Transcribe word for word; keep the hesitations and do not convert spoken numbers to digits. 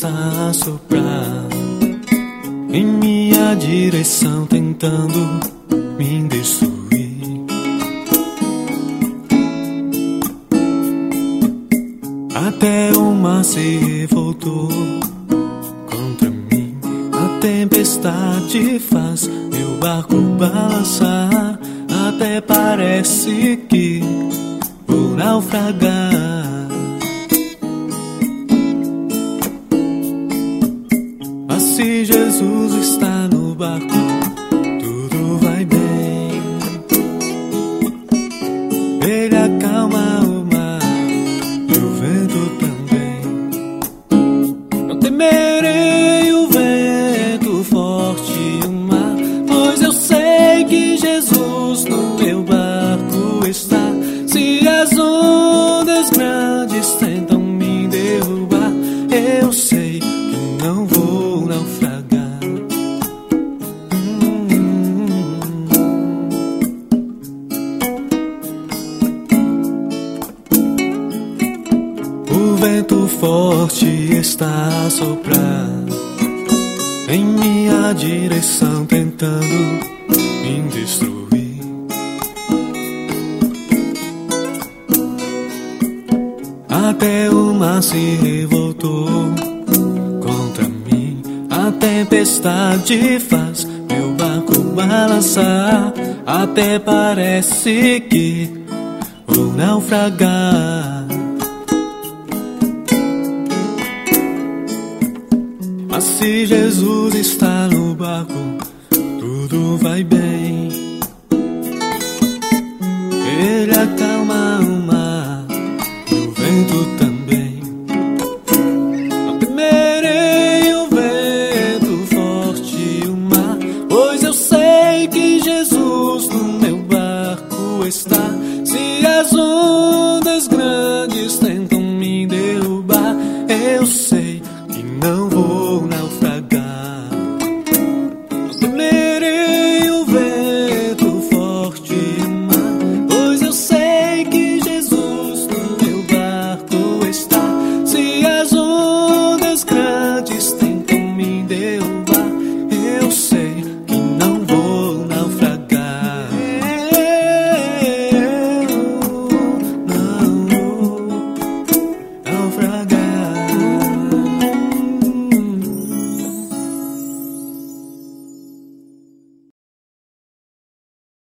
está a soprar em minha direção, tentando me destruir. Até o mar se revoltou contra mim. A tempestade faz meu barco balançar. Até parece que vou naufragar. Mas se Jesus está no barco, tudo vai bem. Ele acalma o mar e o vento também. Não temerei o vento forte e o mar, pois eu sei que Jesus no meu barco está. Se as ondas grandes tentam me derrubar, eu sei que não vou naufragar. hum. O vento forte está a soprar em minha direção, tentando me destruir. Até o mar se revoltou contra mim. A tempestade faz meu barco balançar. Até parece que vou naufragar. Mas se Jesus está no barco, tudo vai bem. Ele acalma o mar e o vento também. Não temerei o vento forte e o mar, pois eu sei que Jesus no meu barco está. Se as ondas grandes tentam me derrubar, eu sei